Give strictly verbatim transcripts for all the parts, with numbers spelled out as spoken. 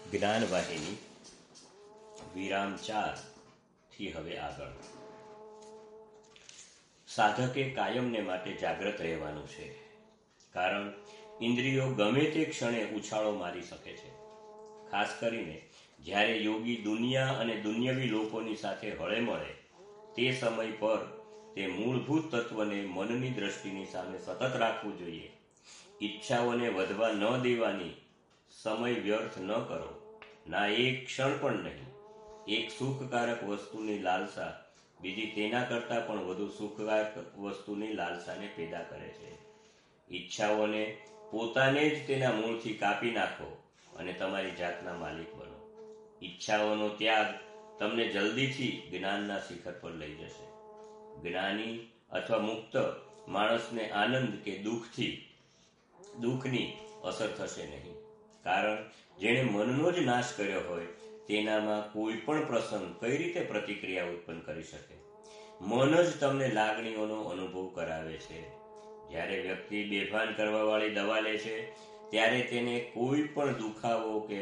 જ્ઞાન વાહિની વિરામ ચાર થી હવે આગળ. સાધકે કાયમને માટે જાગ્રત રહેવાનું છે, કારણ ઇન્દ્રિયો ગમે તે ક્ષણે ઉછાળો મારી શકે છે. ખાસ કરીને જ્યારે યોગી દુનિયા અને દુન્યવી લોકોની સાથે હળે મળે તે સમય પર તે મૂળભૂત તત્વને મનની દ્રષ્ટિની સામે સતત રાખવું જોઈએ. ઈચ્છાઓને વધવા ન દેવાની, સમય વ્યર્થ ન કરો, ના એક ક્ષણ પણ નહીં. એક સુખકારક વસ્તુની લાલસા બીજી તેના કરતાં પણ વધુ સુખકારક વસ્તુની લાલસાને પેદા કરે છે. ઈચ્છાઓને પોતાને જ તેના મૂળથી કાપી નાખો અને તમારી જાતના માલિક બનો. ઈચ્છાઓનો ત્યાગ તમને જલ્દીથી જ્ઞાનના શિખર પર લઈ જશે. જ્ઞાની અથવા મુક્ત માણસને આનંદ કે દુઃખથી દુઃખની અસર થશે નહીં, કારણ જેણે મનનો જ નાશ કર્યો હોય તેનામાં કોઈ પણ પ્રસંગ કઈ રીતે પ્રતિક્રિયા ઉત્પન્ન કરી શકે. મન જ તમને લાગણીઓનો અનુભવ કરાવે છે. જ્યારે વ્યક્તિ બેભાન કરવા વાળી દવા લે છે ત્યારે તેને કોઈ પણ દુખાવો કે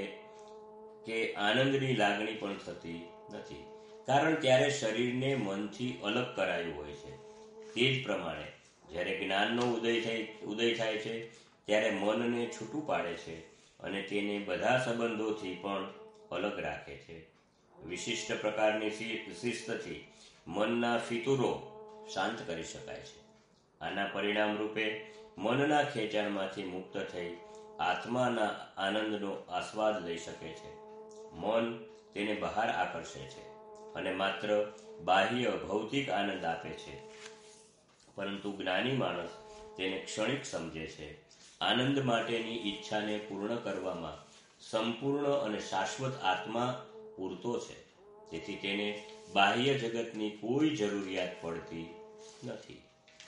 કે આનંદની લાગણી પણ થતી નથી, કારણ ત્યારે શરીરને મનથી અલગ કરાયું હોય છે. તે જ પ્રમાણે જ્યારે જ્ઞાનનો ઉદય થાય ઉદય થાય છે ત્યારે મનને છૂટું પાડે છે અને તેને બધા સંબંધોથી પણ અલગ રાખે છે. વિશિષ્ટ પ્રકારની શિસ્તથી મનના ફિતુરો શાંત કરી શકાય છે. આના પરિણામ રૂપે મનના ખેંચાણમાંથી મુક્ત થઈ આત્માના આનંદનો આસ્વાદ લઈ શકે છે. મન તેને બહાર આકર્ષે છે અને માત્ર બાહ્ય ભૌતિક આનંદ આપે છે, પરંતુ જ્ઞાની માણસ તેને ક્ષણિક સમજે છે. આનંદ માટેની ઈચ્છાને પૂર્ણ કરવામાં સંપૂર્ણ અને શાશ્વત આત્મા પૂરતો છે, તેથી તેને બાહ્ય જગતની કોઈ જરૂરિયાત પડતી નથી.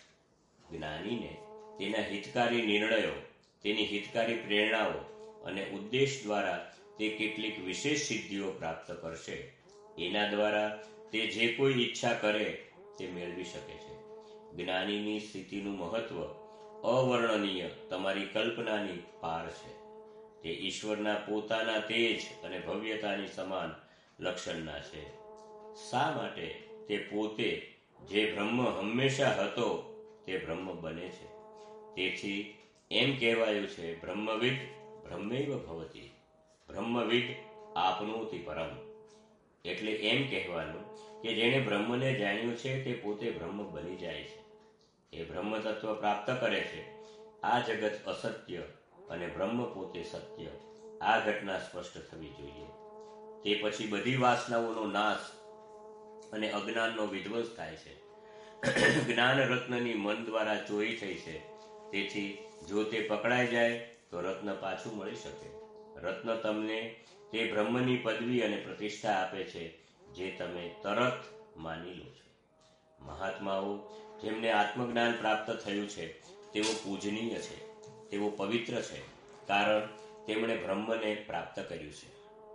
જ્ઞાનીને તેના હિતકારી નિર્ણયો, તેની હિતકારી પ્રેરણાઓ અને ઉદ્દેશ દ્વારા તે કેટલીક વિશેષ સિદ્ધિઓ પ્રાપ્ત કરશે. એના દ્વારા તે જે કોઈ ઈચ્છા કરે તે મેળવી શકે છે. જ્ઞાનીની સ્થિતિનું મહત્વ અવર્ણનીય, તમારી કલ્પનાની પાર છે. તે ઈશ્વરના પોતાના તેજ અને ભવ્યતાની સમાન લક્ષણના છે. શા માટે તે પોતે જે બ્રહ્મ હંમેશા હતો તે બ્રહ્મ બને છે. તેથી એમ કહેવાયું છે, બ્રહ્મવિદ બ્રહ્મૈવ ભવતી, બ્રહ્મવિદ આપનોતિ પરમ. એટલે એમ કહેવાનું કે જેણે બ્રહ્મને જાણ્યું છે તે પોતે બ્રહ્મ બની જાય છે. એ બ્રહ્મ તત્વ પ્રાપ્ત કરે છે. આ જગત અસત્ય અને બ્રહ્મ પોતે સત્ય, આ ઘટના સ્પષ્ટ થવી જોઈએ. તે પછી બધી વાસનાઓનો નાશ અને અજ્ઞાનનો વિધ્વંસ થાય છે. જ્ઞાન રત્નની મન દ્વારા ચોરી થઈ છે, તેથી જો તે પકડાઈ જાય તો રત્ન પાછું મળી શકે. રત્ન તમને તે બ્રહ્મની પદવી અને પ્રતિષ્ઠા આપે છે જે તમે તરત માની લો છો. મહાત્માઓ જેમને આત્મજ્ઞાન પ્રાપ્ત થયું છે તેઓ પૂજનીય છે, તેઓ પવિત્ર છે, કારણ તેમણે બ્રહ્મને પ્રાપ્ત કર્યું છે.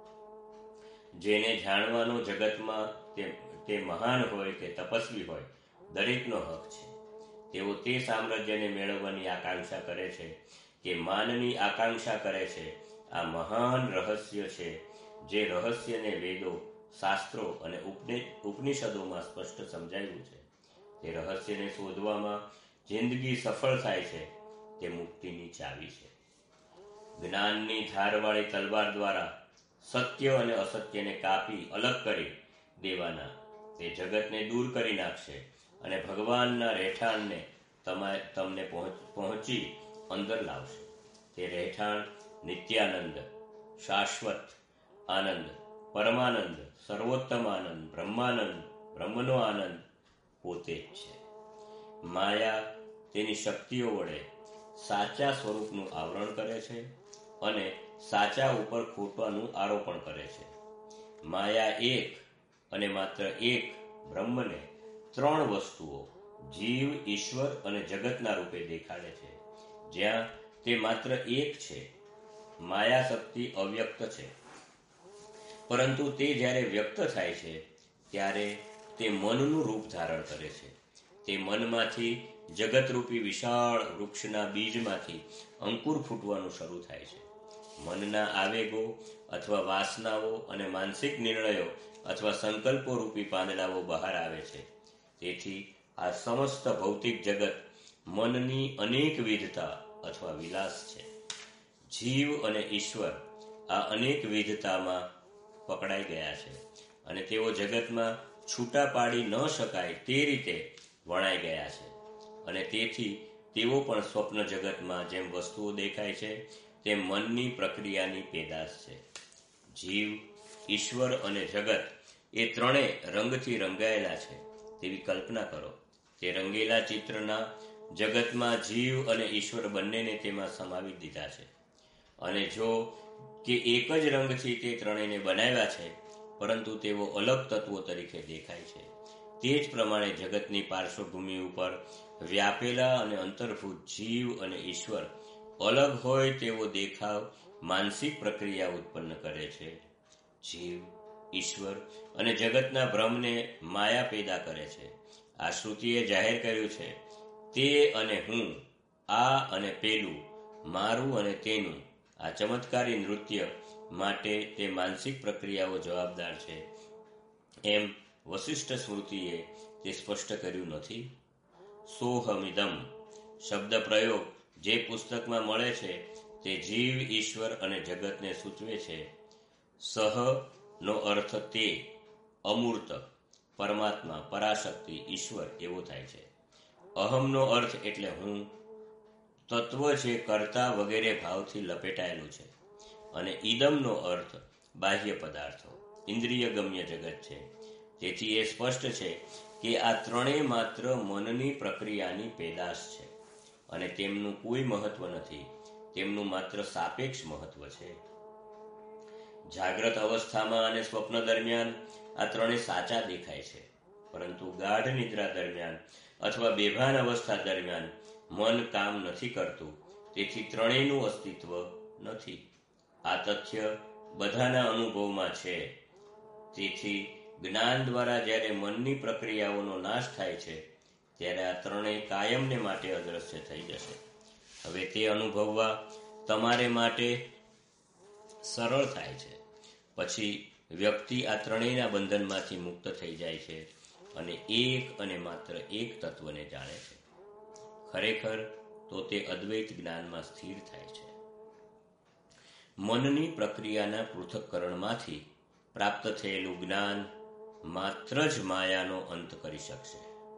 જેને જાણવાનો જગતમાં તે, તે મહાન હોય કે તપસ્વી હોય, દરેકનો હક છે. તેઓ તે સામ્રાજ્યને મેળવવાની આકાંક્ષા કરે છે કે માનની આકાંક્ષા કરે છે. આ મહાન રહસ્ય છે, જે રહસ્યને વેદો, શાસ્ત્રો અને ઉપનિષદોમાં સ્પષ્ટ સમજાયું છે. તે રહસ્યને શોધવામાં જિંદગી સફળ થાય છે. તે મુક્તિની ચાવી છે. જ્ઞાનની ધારવાળી તલવાર દ્વારા સત્ય અને અસત્યને કાપી અલગ કરી દેવાના તે જગતને દૂર કરી નાખશે અને ભગવાનના રહેઠાણને તમને પહોંચી અંદર લાવશે. તે રહેઠાણ નિત્યાનંદ, શાશ્વત આનંદ, પરમાનંદ, સર્વોત્તમ આનંદ, બ્રહ્માનંદ, બ્રહ્મનો આનંદ પોતે જ છે. માયા તેની શક્તિઓ વડે સાચા સ્વરૂપનું આવરણ કરે છે અને સાચા ઉપર ખોટાનું આરોપણ કરે છે. માયા એક અને માત્ર એક બ્રહ્મને ત્રણ વસ્તુઓ, જીવ, ઈશ્વર અને જગતના રૂપે દેખાડે છે. જ્યાં તે માત્ર એક છે, માયા શક્તિ અવ્યક્ત છે, પરંતુ તે જ્યારે વ્યક્ત થાય છે ત્યારે તે મનનું રૂપ ધારણ કરે છે. તે મનમાંથી જગતરૂપી વિશાળ વૃક્ષના બીજમાંથી અંકુર ફૂટવાનું શરૂ થાય છે. મનના આવેગો અથવા વાસનાઓ અને માનસિક નિર્ણયો અથવા સંકલ્પો રૂપી પાંદડાઓ બહાર આવે છે. તેથી આ સમસ્ત ભૌતિક જગત મનની અનેક વિધતા અથવા વિલાસ છે. જીવ અને ઈશ્વર આ અનેક વિધતામાં પકડાઈ ગયા છે અને તેઓ જગતમાં છૂટા પાડી ન શકાય તે રીતે વણાઈ ગયા છે અને તેથી તેઓ પણ સ્વપ્ન જગતમાં જેમ વસ્તુઓ દેખાય છે તેમ મનની પ્રક્રિયાની પેદાશ છે. જીવ, ઈશ્વર અને જગત એ ત્રણેય રંગથી રંગાયેલા છે તેવી કલ્પના કરો. તે રંગેલા ચિત્રના જગતમાં જીવ અને ઈશ્વર બંનેને તેમાં સમાવી દીધા છે અને જો કે એક જ રંગથી તે ત્રણેયને બનાવ્યા છે પરંતુ તેઓ અલગ તત્વો તરીકે દેખાય છે. તે જ પ્રમાણે જગતની પાર્શ્વભૂમિ ઉપર વ્યાપેલા અને અંતર્ભૂત જીવ અને ઈશ્વર અલગ હોય તેવો દેખાવ માનસિક પ્રક્રિયા ઉત્પન્ન કરે છે. જીવ, ઈશ્વર અને જગતના ભ્રમને માયા પેદા કરે છે. આ શ્રુતિએ જાહેર કર્યું છે તે અને હું, આ અને પેલું, મારું અને તેનું, આ ચમત્કારી નૃત્ય માટે તે માનસિક પ્રક્રિયાઓ જવાબદાર છે એમ વશિષ્ઠ સ્મૃતિએ તે સ્પષ્ટ કર્યું નથી. સોહમિદમ શબ્દ પ્રયોગ જે પુસ્તકમાં મળે છે તે જીવ, ઈશ્વર અને જગતને સૂચવે છે. સહ નો અર્થ તે, અમૂર્ત, પરમાત્મા, પરાશક્તિ, ઈશ્વર એવો થાય છે. અહમનો અર્થ એટલે હું, તત્વ જે કર્તા વગેરે ભાવથી લપેટાયેલું છે અને ઈદમનો અર્થ બાહ્ય પદાર્થો, ઇન્દ્રિય ગમ્ય જગત છે. તેથી એ સ્પષ્ટ છે કે આ ત્રણેય માત્ર મનની પ્રક્રિયાની પેદાશ છે અને તેમનું કોઈ મહત્વ નથી, તેમનું માત્ર સાપેક્ષ મહત્વ છે. જાગ્રત અવસ્થામાં અને સ્વપ્ન દરમિયાન આ ત્રણેય સાચા દેખાય છે પરંતુ ગાઢ નિદ્રા દરમિયાન અથવા બેભાન અવસ્થા દરમિયાન મન કામ નથી કરતું, તેથી ત્રણેયનું અસ્તિત્વ નથી. આ તથ્ય બધાના અનુભવમાં છે. તેથી જ્ઞાન દ્વારા જ્યારે મનની પ્રક્રિયાઓનો નાશ થાય છે ત્યારે આ ત્રણેય કાયમને માટે અદ્રશ્ય થઈ જશે. હવે તે અનુભવવા તમારે માટે સરળ થાય છે. પછી વ્યક્તિ આ ત્રણેયના બંધનમાંથી મુક્ત થઈ જાય છે અને એક અને માત્ર એક તત્વને જાણે છે. ખરેખર તો તે અદ્વૈત જ્ઞાનમાં સ્થિર થાય છે. મનની પ્રક્રિયાના પૃથક્કરણમાંથી પ્રાપ્ત થયેલું જ્ઞાન માત્ર જ માયાનો અંત કરી શકશે.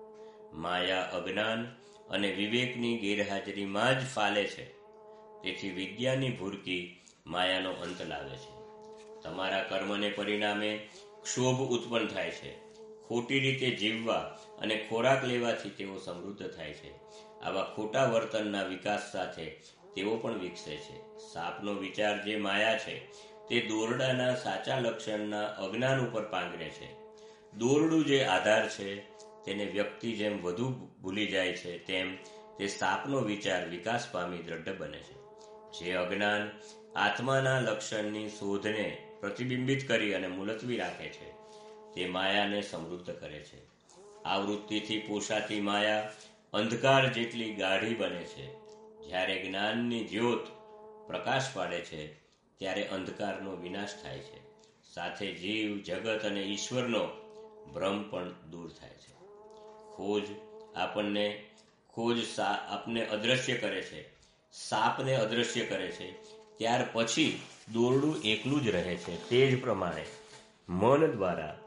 માયા અજ્ઞાન અને વિવેકની ગેરહાજરીમાં જ ફાલે છે. તેથી વિદ્યાની ભૂરકી માયાનો અંત લાવે છે. તમારા કર્મને પરિણામે ક્ષોભ ઉત્પન્ન થાય છે. ખોટી રીતે જીવવા અને ખોરાક લેવાથી તેઓ સમૃદ્ધ થાય છે. આવા ખોટા વર્તનના વિકાસ સાથે તેઓ પણ વિકસે છે. સાપનો વિચાર જે માયા છે તે દોરડાના સાચા લક્ષણના અજ્ઞાન ઉપર પાંગરે છે. દોરડું જે આધાર છે તેને વ્યક્તિ જેમ વધુ ભૂલી જાય છે તેમ તે સાપનો વિચાર વિકાસ પામી દ્રઢ બને છે. જે અજ્ઞાન આત્માના લક્ષણની શોધને પ્રતિબિંબિત કરી અને મુલતવી રાખે છે તે માયાને સમૃદ્ધ કરે છે. આ વૃત્તિથી પોષાતી માયા અંધકાર જેટલી ગાઢી બને છે. જ્યારે જ્ઞાનની જ્યોત પ્રકાશ પાડે છે ત્યારે અંધકારનો વિનાશ થાય છે. સાથે જીવ, જગત અને ઈશ્વરનો ભ્રમ પણ દૂર થાય છે. ખોજ આપણને ખોજ આપને અદ્રશ્ય કરે છે, સાપને અદ્રશ્ય કરે છે, ત્યાર પછી દોરડું એકલું જ રહે છે. તે જ પ્રમાણે મન દ્વારા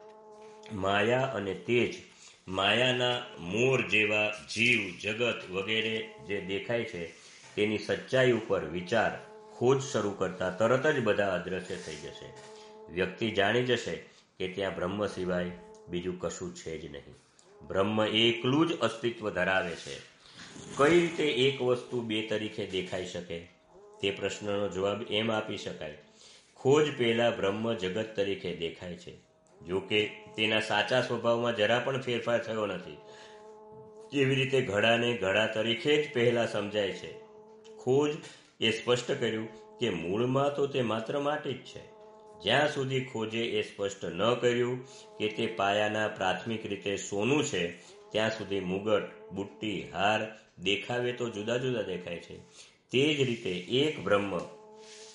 માયા અને તેજ માયાના મોર જેવા જીવ, જગત વગેરે જે દેખાય છે તેની સચ્ચાઈ ઉપર વિચાર ખોજ શરૂ કરતા તરત જ બધા અદ્રશ્ય થઈ જશે. વ્યક્તિ જાણી જશે કે ત્યાં બ્રહ્મ સિવાય બીજું કશું છે જ નહીં. બ્રહ્મ એકલું જ અસ્તિત્વ ધરાવે છે. કઈ રીતે એક વસ્તુ બે તરીકે દેખાઈ શકે તે પ્રશ્નનો જવાબ એમ આપી શકાય. ખોજ પહેલા બ્રહ્મ જગત તરીકે દેખાય છે, જો કે તેના સાચા સ્વભાવમાં જરા પણ ફેરફાર થયો નથી. જેવી રીતે ઘડાને ઘડા તરીકે જ પહેલા સમજાય છે. ખોજ એ સ્પષ્ટ કર્યું કે મૂળમાં તો તે માત્ર માટી જ છે. જ્યાં સુધી ખોજે એ સ્પષ્ટ ન કર્યું કે તે પાયાના પ્રાથમિક રીતે સોનું છે ત્યાં સુધી મુગટ, બુટ્ટી, હાર દેખાવે તો જુદા જુદા દેખાય છે. તે જ રીતે એક બ્રહ્મ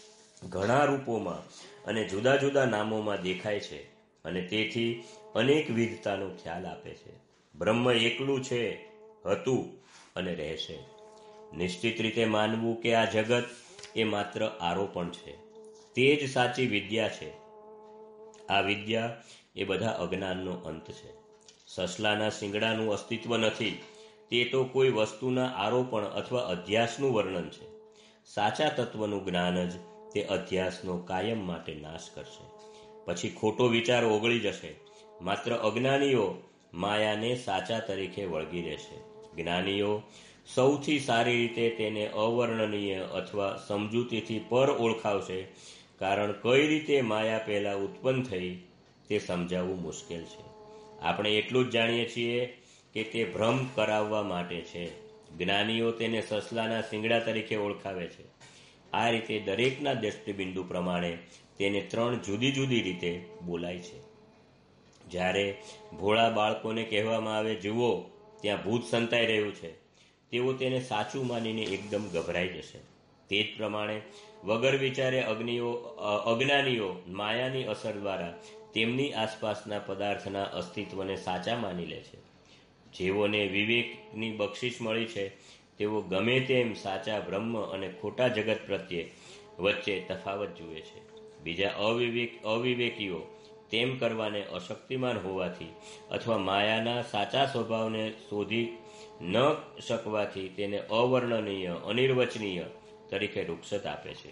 ઘણા રૂપોમાં અને જુદા જુદા નામોમાં દેખાય છે અને તેથી અનેક વિધતાનો ખ્યાલ આપે છે. બ્રહ્મ એકલું છે, હતું અને રહેશે. નિશ્ચિત રીતે માનવું કે આ જગત એ માત્ર આરોપણ છે, તે જ સાચી વિદ્યા છે. આ વિદ્યા એ બધા અજ્ઞાનનો અંત છે. સસલાના શિંગડાનું અસ્તિત્વ નથી, તે તો કોઈ વસ્તુના આરોપણ અથવા અધ્યાસનું વર્ણન છે. સાચા તત્વનું જ્ઞાન જ તે અધ્યાસનો કાયમ માટે નાશ કરશે. પછી ખોટો વિચાર ઓગળી જશે. માત્ર અજ્ઞાનીઓ માયાને સાચા તરીકે વળગી રહેશે. જ્ઞાનીઓ સૌથી સારી રીતે તેને અવર્ણનીય અથવા સમજૂતીથી પર ઓળખાવશે, કારણ કઈ રીતે માયા પહેલા ઉત્પન્ન થઈ તે સમજાવવું મુશ્કેલ છે. આપણે એટલું જ જાણીએ છીએ કે તે ભ્રમ કરાવવા માટે છે. જ્ઞાનીઓ તેને સસલાના શિંગડા તરીકે ઓળખાવે છે. આ રીતે દરેકના દ્રષ્ટિબિંદુ પ્રમાણે તેને ત્રણ જુદી જુદી રીતે બોલાય છે. જ્યારે ભોળા બાળકોને કહેવામાં આવે, જુઓ ત્યાં ભૂત સંતાઈ રહ્યું છે, તેઓ તેને સાચું માનીને એકદમ ગભરાઈ જશે. તે જ પ્રમાણે વગર વિચારે અગ્નિઓ અજ્ઞાનીઓ માયાની અસર દ્વારા તેમની આસપાસના પદાર્થના અસ્તિત્વને સાચા માની લે છે. જેઓને વિવેકની બક્ષિસ મળી છે તેઓ ગમે તેમ સાચા બ્રહ્મ અને ખોટા જગત પ્રત્યે વચ્ચે તફાવત જુએ છે. બીજા અવિવેક અવિવેકીઓ તેમ કરવાને અશક્તિમાન હોવાથી અથવા માયાના સાચા સ્વભાવને શોધી ન શકવાથી તેને અવર્ણનીય, અનિર્વચનીય તરીકે રૂક્ષત આપે છે.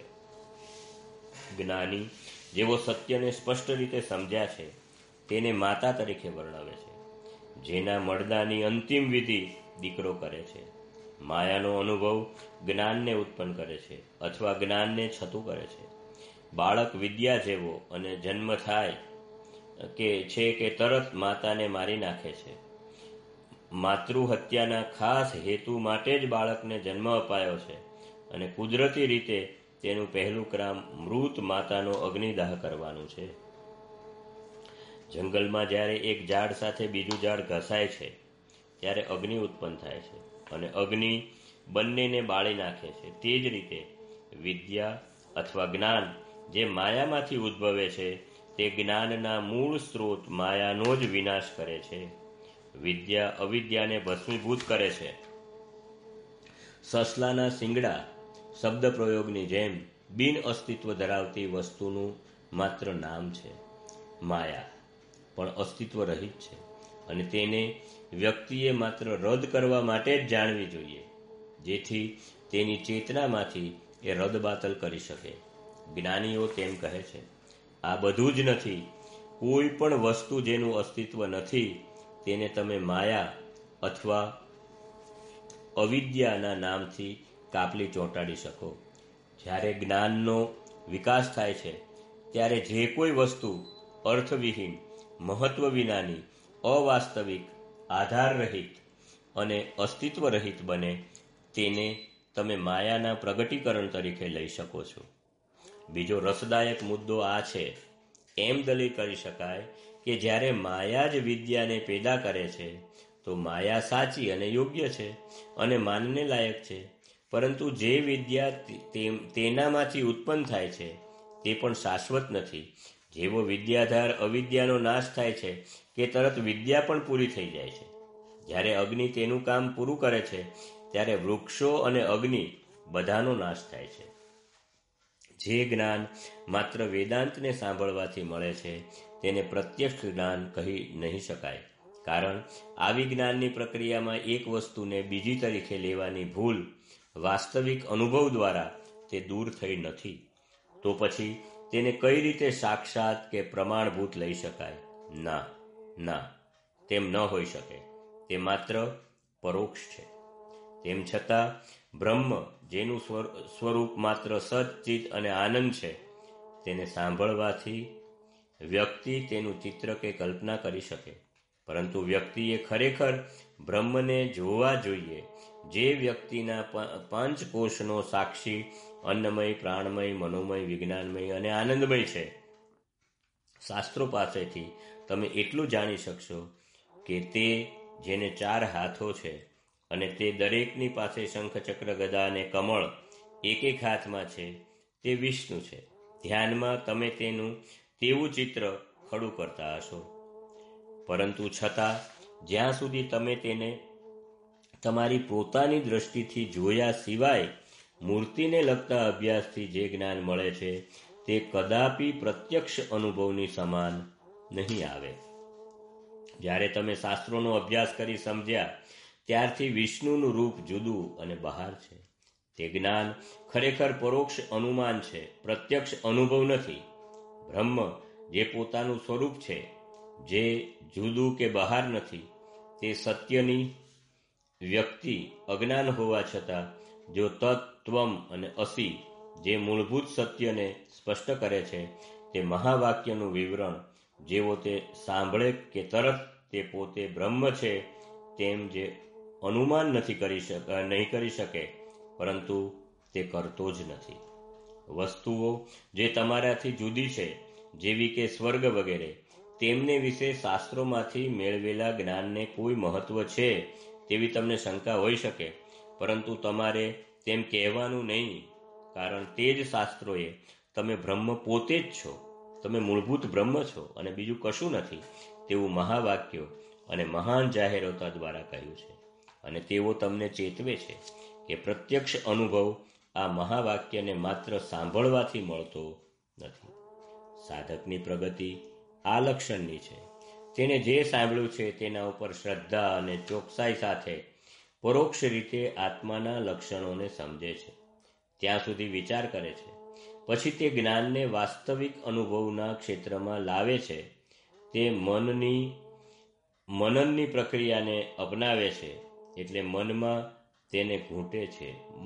જ્ઞાની જેઓ સત્યને સ્પષ્ટ રીતે સમજ્યા છે તેને માતા તરીકે વર્ણવે છે, જેના મળદાની અંતિમ વિધિ દીકરો કરે છે. માયાનો અનુભવ જ્ઞાનને ઉત્પન્ન કરે છે અથવા જ્ઞાનને છતું કરે છે. બાળક વિદ્યા જેવો અને જન્મ થાય કે છે કે તરત માતાને મારી નાખે છે. માતૃહત્યાના ખાસ હેતુ માટે જ બાળકને જન્મ અપાયો છે અને કુદરતી રીતે તેનું પહેલું કામ મૃત માતાનો અગ્નિદાહ કરવાનું છે. જંગલમાં જ્યારે એક ઝાડ સાથે બીજું ઝાડ ઘસાય છે ત્યારે અગ્નિ ઉત્પન્ન થાય છે અને અગ્નિ બંનેને બાળી નાખે છે. તે જ રીતે વિદ્યા અથવા જ્ઞાન જે માયામાંથી ઉદ્ભવે છે તે જ્ઞાનના મૂળ સ્ત્રોત માયાનો જ વિનાશ કરે છે. વિદ્યા અવિદ્યાને ભસ્મીભૂત કરે છે. સસલાના શિંગડા શબ્દ પ્રયોગની જેમ બિન અસ્તિત્વ ધરાવતી વસ્તુનું માત્ર નામ છે. માયા પણ અસ્તિત્વ રહિત છે અને તેને વ્યક્તિએ માત્ર રદ કરવા માટે જ જાણવી જોઈએ, જેથી તેની ચેતનામાંથી એ રદબાતલ કરી શકે. જ્ઞાનીઓ તેમ કહે છે, આ બધું જ નથી. કોઈ પણ વસ્તુ જેનું અસ્તિત્વ નથી તેને તમે માયા અથવા અવિદ્યાના નામથી કાપલી ચોંટાડી શકો. જ્યારે જ્ઞાનનો વિકાસ થાય છે ત્યારે જે કોઈ વસ્તુ અર્થવિહીન, મહત્વ વિનાની, અવાસ્તવિક, આધાર રહિત અને અસ્તિત્વ રહિત બને તેને તમે માયાના પ્રગટીકરણ તરીકે લઈ શકો છો. બીજો રસદાયક મુદ્દો આ છે, એમ દલીલ કરી શકાય કે જ્યારે માયા જ વિદ્યાને પેદા કરે છે તો માયા સાચી અને યોગ્ય છે અને માનને લાયક છે, પરંતુ જે વિદ્યા તેનામાંથી ઉત્પન્ન થાય છે તે પણ શાશ્વત નથી. જેવો વિદ્યાધાર અવિદ્યાનો નાશ થાય છે કે તરત વિદ્યા પણ પૂરી થઈ જાય છે. જ્યારે અગ્નિ તેનું કામ પૂરું કરે છે ત્યારે વૃક્ષો અને અગ્નિ બધાનો નાશ થાય છે. જે જ્ઞાન માત્ર વેદાંતને સાંભળવાથી મળે છે તેને પ્રત્યક્ષ જ્ઞાન કહી નહીં શકાય, કારણ આવી જ્ઞાનની પ્રક્રિયામાં એક વસ્તુને બીજી તરીકે લેવાની ભૂલ વાસ્તવિક અનુભવ દ્વારા તે દૂર થઈ નથી. તો પછી તેને કઈ રીતે સાક્ષાત કે પ્રમાણભૂત લઈ શકાય? ના ના તેમ ન હોઈ શકે. તે માત્ર પરોક્ષ છે. તેમ છતાં બ્રહ્મ, જેનું સ્વરૂપ માત્ર સચ્ચિત અને આનંદ છે, તેને સાંભળવાથી વ્યક્તિ તેનું ચિત્ર કે કલ્પના કરી શકે, પરંતુ વ્યક્તિએ ખરેખર બ્રહ્મને જોવા જોઈએ, જે વ્યક્તિના પાંચકોશનો સાક્ષી અન્નમય, પ્રાણમય, મનોમય, વિજ્ઞાનમય અને આનંદમય છે. શાસ્ત્રો પાસેથી તમે એટલું જાણી શકશો કે તે જેને ચાર હાથો છે અને તે દરેકની પાસે શંખ, ચક્ર, ગદા અને કમળ એક એક હાથમાં છે, તે વિષ્ણુ છે. ધ્યાનમાં તમે તેનું તેવું ચિત્ર ખડું કરતા હશો, પરંતુ છતાં જ્યાં સુધી તમે તેને તમારી પોતાની દ્રષ્ટિથી જોયા સિવાય મૂર્તિને લગતા અભ્યાસથી જે જ્ઞાન મળે છે તે કદાપી પ્રત્યક્ષ અનુભવની સમાન નહીં આવે. જ્યારે તમે શાસ્ત્રોનો અભ્યાસ કરી સમજ્યા ત્યારથી વિષ્ણુનું રૂપ જુદું અને બહાર છે. તે જ્ઞાન ખરેખર પરોક્ષ અનુમાન છે, પ્રત્યક્ષ અનુભવ નથી. બ્રહ્મ જે પોતાનું સ્વરૂપ છે, જે જુદું કે બહાર નથી, તે સત્યની વ્યક્તિ અજ્ઞાન હોવા છતાં જો તત્વમ અને અસી જે મૂળભૂત સત્યને સ્પષ્ટ કરે છે તે મહાવાક્યનું વિવરણ જેવો તે સાંભળે કે તરત તે પોતે બ્રહ્મ છે તેમ જે અનુમાન નથી કરી શકે નહીં કરી શકે, પરંતુ તે કરતો જ નથી. વસ્તુઓ જે તમારાથી જુદી છે, જેવી કે સ્વર્ગ વગેરે, તેમને વિશે શાસ્ત્રોમાંથી મેળવેલા જ્ઞાનને કોઈ મહત્વ છે તેવી તમને શંકા હોઈ શકે, પરંતુ તમારે તેમ કહેવાનું નહીં, કારણ તે જ શાસ્ત્રોએ તમે બ્રહ્મ પોતે જ છો, તમે મૂળભૂત બ્રહ્મ છો અને બીજું કશું નથી તેવું મહાવાક્યો અને મહાન જાહેરાતો દ્વારા કહ્યું છે. અને તેઓ તમને ચેતવે છે કે પ્રત્યક્ષ અનુભવ આ મહાવાક્યને માત્ર સાંભળવાથી મળતો નથી. સાધકની પ્રગતિ આ લક્ષણની છે. તેણે જે સાંભળ્યું છે તેના ઉપર શ્રદ્ધા અને ચોકસાઈ સાથે પરોક્ષ રીતે આત્માના લક્ષણોને સમજે છે, ત્યાં સુધી વિચાર કરે છે, પછી તે જ્ઞાનને વાસ્તવિક અનુભવના ક્ષેત્રમાં લાવે છે. તે મનની મનનની પ્રક્રિયાને અપનાવે છે, એટલે મનમાં તેને ઘૂંટે છે,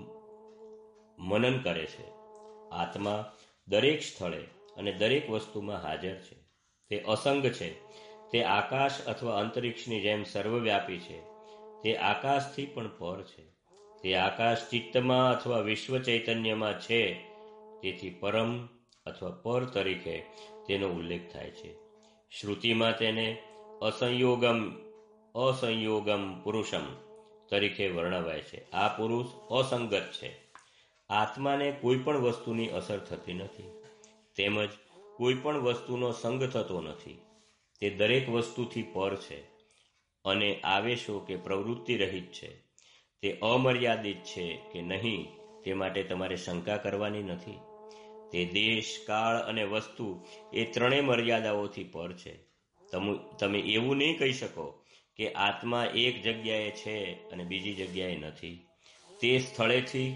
મનન કરે છે. આત્મા દરેક સ્થળે અને દરેક વસ્તુમાં હાજર છે. તે અસંગ છે. તે આકાશ અથવા અંતરિક્ષની જેમ સર્વવ્યાપી છે. તે આકાશથી પણ પર છે. તે આકાશ ચિત્તમાં અથવા વિશ્વ ચૈતન્યમાં છે. તેથી પરમ અથવા પર તરીકે તેનો ઉલ્લેખ થાય છે. શ્રુતિમાં તેને અસંયોગમ અસંયોગમ પુરુષમ તરીકે વર્ણવાય છે. આ પુરુષ અસંગત છે. આત્માને કોઈ પણ વસ્તુની અસર થતી નથી, તેમજ કોઈ પણ વસ્તુનો સંગ થતો નથી. તે દરેક વસ્તુથી પર છે અને આવેશો કે પ્રવૃત્તિ રહિત છે. તે અમર્યાદિત છે કે નહીં તે માટે તમારે શંકા કરવાની નથી. તે દેશ, કાળ અને વસ્તુ એ ત્રણેય મર્યાદાઓથી પર છે. તમે એવું નહીં કહી શકો કે આત્મા એક જગ્યાએ છે અને બીજી જગ્યાએ નથી. તે સ્થળેથી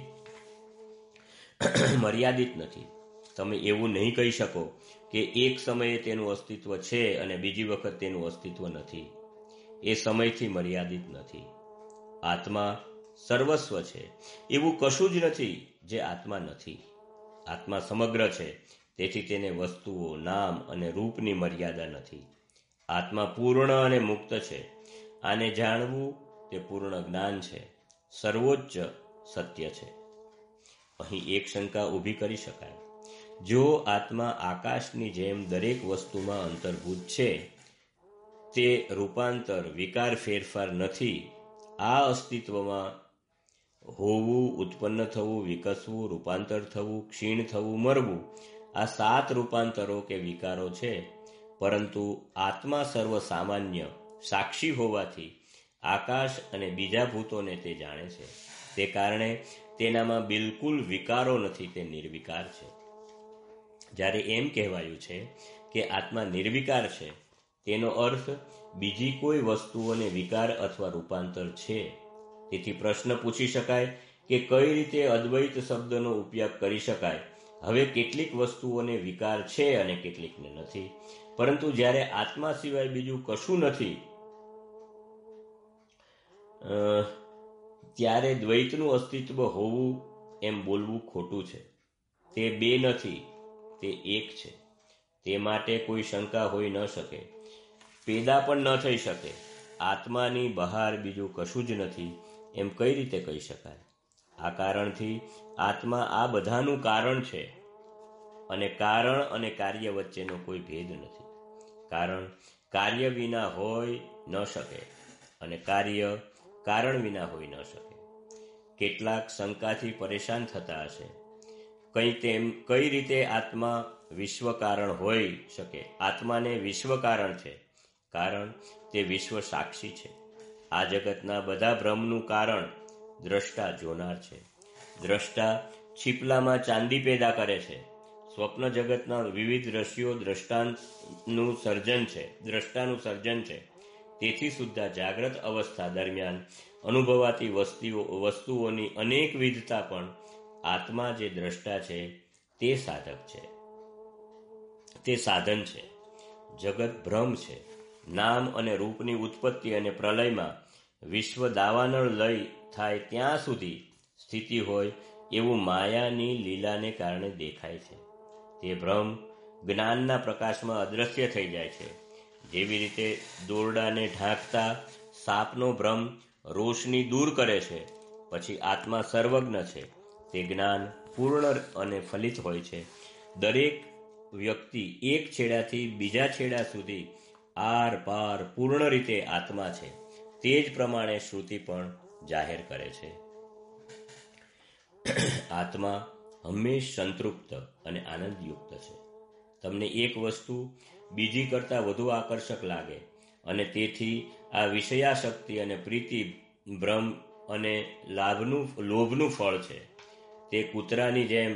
મર્યાદિત નથી. તમે એવું નહીં કહી શકો કે એક સમયે તેનું અસ્તિત્વ છે અને બીજી વખત તેનું અસ્તિત્વ નથી. એ સમયથી મર્યાદિત નથી. આત્મા સર્વસ્વ છે. એવું કશું જ નથી જે આત્મા નથી. આત્મા સમગ્ર છે, તેથી તેને વસ્તુઓ, નામ અને રૂપની મર્યાદા નથી. આત્મા પૂર્ણ અને મુક્ત છે. આને જાણવું તે પૂર્ણ જ્ઞાન છે, સર્વોચ્ચ સત્ય છે. અહીં એક શંકા ઊભી કરી શકાય. જો આત્મા આકાશની જેમ દરેક વસ્તુમાં અંતર્ભૂત છે, તે રૂપાંતર, વિકાર, ફેરફાર નથી. આ અસ્તિત્વમાં હોવું, ઉત્પન્ન થવું, વિકસવું, રૂપાંતર થવું, ક્ષીણ થવું, મરવું, આ સાત રૂપાંતરો કે વિકારો છે. પરંતુ આત્મા સર્વ સામાન્ય સાક્ષી હોવાથી આકાશ અને બીજા ભૂતોને તે જાણે છે. તે કારણે તેનામાં બિલકુલ વિકારો નથી, તે નિર્વિકાર છે. જ્યારે એમ કહેવાયું છે કે આત્મા નિર્વિકાર છે, તેનો અર્થ બીજી કોઈ વસ્તુઓને વિકાર અથવા રૂપાંતર છે. તેથી પ્રશ્ન પૂછી શકાય કે કઈ રીતે અદ્વૈત શબ્દનો ઉપયોગ કરી શકાય. હવે કેટલીક વસ્તુઓને વિકાર છે અને કેટલીકને નથી, પરંતુ જ્યારે આત્મા સિવાય બીજું કશું નથી ત્યારે દ્વૈતનું અસ્તિત્વ હોવું એમ બોલવું ખોટું છે. તે બે નથી, તે એક છે. તે માટે કોઈ શંકા હોઈ ન શકે, પેદા પણ ન થઈ શકે. આત્માની બહાર બીજું કશું જ નથી એમ કઈ રીતે કહી શકાય? આ કારણથી આત્મા આ બધાનું કારણ છે અને કારણ અને કાર્ય વચ્ચેનો કોઈ ભેદ નથી. કારણ કાર્ય વિના હોઈ ન શકે અને કાર્ય કારણ વિના હોઈ ન શકે. કેટલાક શંકાથી પરેશાન થતા હશે કઈ તેમ કઈ રીતે આત્મા વિશ્વ કારણ હોઈ શકે? આત્માને વિશ્વ કારણ છે, કારણ તે વિશ્વ સાક્ષી છે. આ જગતના બધા ભ્રમનું કારણ દ્રષ્ટા જોનાર છે. દ્રષ્ટા છીપલામાં ચાંદી પેદા કરે છે. સ્વપ્ન જગતના વિવિધ દ્રશ્યો દ્રષ્ટાનું સર્જન છે દ્રષ્ટાનું સર્જન છે. તેથી સુદ્ધા જાગ્રત અવસ્થા દરમિયાન અનુભવાતી વસ્તુઓ વસ્તુઓની અનેક વિધતા પણ આત્મા જે દ્રષ્ટા છે તે સાધક છે, તે સાધન છે. જગત ભ્રમ છે. નામ અને રૂપની ઉત્પત્તિ અને પ્રલયમાં વિશ્વ દાવાનળ લય થાય ત્યાં સુધી સ્થિતિ હોય એવું માયાની લીલાને કારણે દેખાય છે. તે ભ્રમ જ્ઞાનના પ્રકાશમાં અદ્રશ્ય થઈ જાય છે. જેવી રીતે દોરડાને ઢાંકતા સાપનો ભ્રમ રોશની દૂર કરે છે, પછી આત્મા સર્વજ્ઞ છે. તે જ્ઞાન પૂર્ણ અને ફલિત હોય છે. દરેક વ્યક્તિ એક છેડાથી બીજા છેડા સુધી આર પાર પૂર્ણ રીતે આત્મા છે. તે જ પ્રમાણે શ્રુતિ પણ જાહેર કરે છે. આત્મા હંમેશ સંતૃપ્ત અને આનંદયુક્ત છે. તમને એક વસ્તુ બીજી કરતાં વધુ આકર્ષક લાગે અને તેથી આ વિષયાશક્તિ અને પ્રીતિ ભ્રમ અને લાભનું લોભનું ફળ છે. તે કૂતરાની જેમ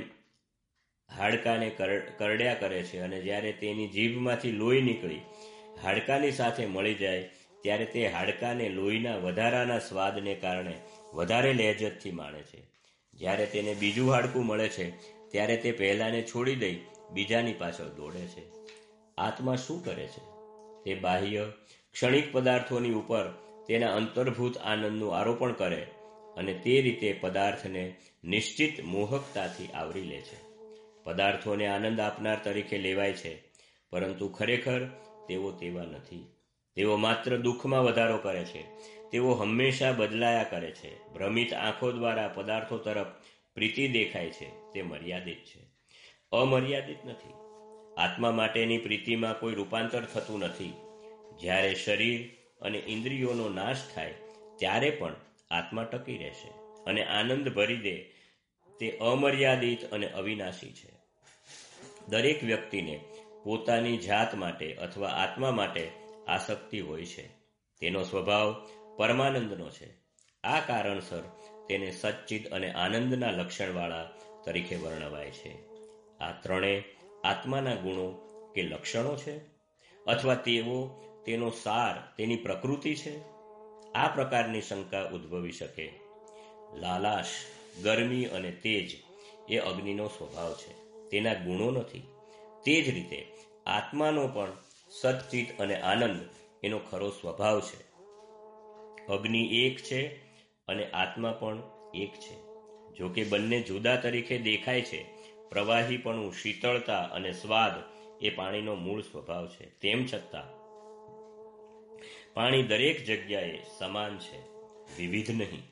હાડકાને કરડ્યા કરે છે અને જ્યારે તેની જીભમાંથી લોહી નીકળી હાડકાની સાથે મળી જાય ત્યારે તે હાડકાને લોહીના વધારાના સ્વાદને કારણે વધારે લહેજતથી માણે છે. જ્યારે તેને બીજું હાડકું મળે છે ત્યારે તે પહેલાને છોડી દઈ બીજાની પાછળ દોડે છે. આત્મા શું કરે છે? તે બાહ્ય ક્ષણિક પદાર્થોની ઉપર તેના અંતર્ભૂત આનંદનું આરોપણ કરે અને તે રીતે પદાર્થને નિશ્ચિત મોહકતાથી આવરી લે છે. પદાર્થોને આનંદ આપનાર તરીકે લેવાય છે, પરંતુ ખરેખર તેઓ તેવા નથી. તેઓ માત્ર દુઃખમાં વધારો કરે છે. તેઓ હંમેશા બદલાયા કરે છે. ભ્રમિત આંખો દ્વારા પદાર્થો તરફ પ્રીતિ દેખાય છે તે મર્યાદિત છે, અમર્યાદિત નથી. આત્મા માટેની પ્રીતિમાં કોઈ રૂપાંતર થતું નથી. જ્યારે શરીર અને ઇન્દ્રિયોનો નાશ થાય ત્યારે પણ આત્મા ટકી રહેશે અને આનંદ ભરી દે. તે અમર્યાદિત અને અવિનાશી છે. દરેક વ્યક્તિને પોતાની જાત માટે અથવા આત્મા માટે આસક્તિ હોય છે. તેનો સ્વભાવ પરમાનંદનો છે. આ કારણસર તેને સચ્ચિદ અને આનંદના લક્ષણવાળા તરીકે વર્ણવાય છે. આ ત્રણે આત્માના ગુણો કે લક્ષણો છે અથવા તેઓ તેનો સાર, તેની પ્રકૃતિ છે? આ પ્રકારની શંકા ઉદ્ભવી શકે. લાલાશ, ગરમી અને તેજ એ અગ્નિનો સ્વભાવ છે, તેના ગુણો નથી. તે જ રીતે આત્માનો પણ સચ્ચિત અને આનંદ એનો ખરો સ્વભાવ છે. અગ્નિ એક છે અને આત્મા પણ એક છે. જો કે બંને જુદા તરીકે દેખાય છે, પ્રવાહીપણું, શીતળતા અને સ્વાદ એ પાણીનો મૂળ સ્વભાવ છે. તેમ છતાં પાણી દરેક જગ્યાએ સમાન છે, વિવિધ નહીં.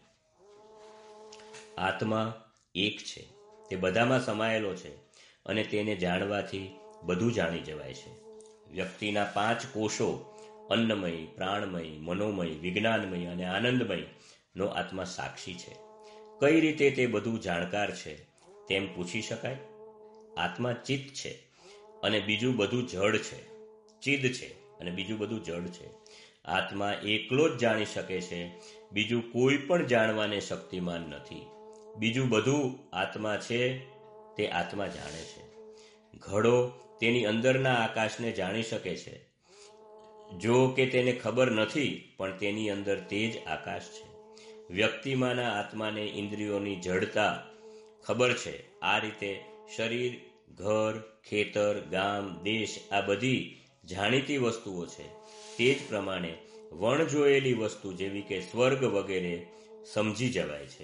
આત્મા એક છે. તે બધામાં સમાયેલો છે અને તેને જાણવાથી બધું જાણી જવાય છે. વ્યક્તિના પાંચ કોષો અન્નમય, પ્રાણમય, મનોમય, વિજ્ઞાનમય અને આનંદમય નો આત્મા સાક્ષી છે. કઈ રીતે તે બધું જાણકાર છે તેમ પૂછી શકાય? આત્મા ચિત્ત છે અને બીજું બધું જડ છે. ચિદ છે અને બીજું બધું જડ છે. આત્મા એકલો જ જાણી શકે છે. બીજું કોઈ પણ જાણવાને શક્તિમાન નથી. બીજું બધું આત્મા છે તે આત્મા જાણે છે. ઘડો તેની અંદરના આકાશને જાણી શકે છે. જો કે તેને ખબર નથી, પણ તેની અંદર તે જ આકાશ છે. વ્યક્તિમાંના આત્માને ઇન્દ્રિયોની જડતા ખબર છે. આ રીતે શરીર, ઘર, ખેતર, ગામ, દેશ આ બધી જાણીતી વસ્તુઓ છે. તે જ પ્રમાણે વણ જોયેલી વસ્તુ જેવી કે સ્વર્ગ વગેરે સમજી જવાય છે.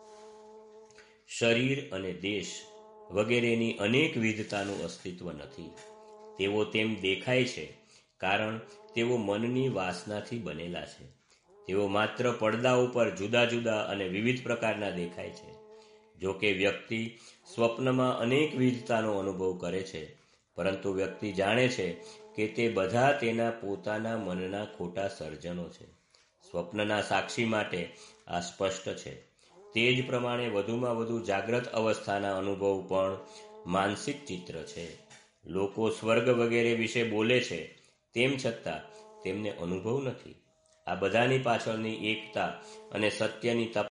શરીર અને દેશ વગેરેની અનેક વિધતાનું અસ્તિત્વ નથી. તેઓ તેમ દેખાય છે કારણ તેઓ મનની વાસનાથી બનેલા છે. તેઓ માત્ર પડદા ઉપર જુદા જુદા અને વિવિધ પ્રકારના દેખાય છે. જો કે વ્યક્તિ સ્વપ્નમાં અનેક વિધતાનો અનુભવ કરે છે, પરંતુ વ્યક્તિ જાણે છે કે તે બધા તેના પોતાના મનના ખોટા સર્જનો છે. સ્વપ્નના સાક્ષી માટે આ સ્પષ્ટ છે. તે જ પ્રમાણે વધુમાં વધુ જાગ્રત અવસ્થાના અનુભવ પણ માનસિક ચિત્ર છે. લોકો સ્વર્ગ વગેરે વિશે બોલે છે, તેમ છતાં તેમને અનુભવ નથી. આ બધાની પાછળની એકતા અને સત્યની તપ